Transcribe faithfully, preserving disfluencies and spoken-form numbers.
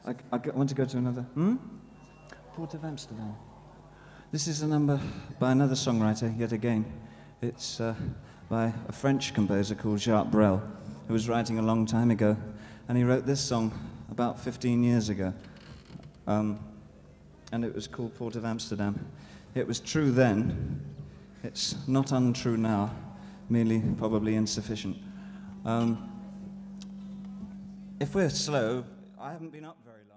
I, I go- want to go to another. Hmm? Port of Amsterdam. This is a number by another songwriter, yet again. It's uh, by a French composer called Jacques Brel, who was writing a long time ago, and he wrote this song about fifteen years ago. Um, and it was called Port of Amsterdam. It was true then, it's not untrue now, merely probably insufficient. Um, if we're slow, I haven't been up very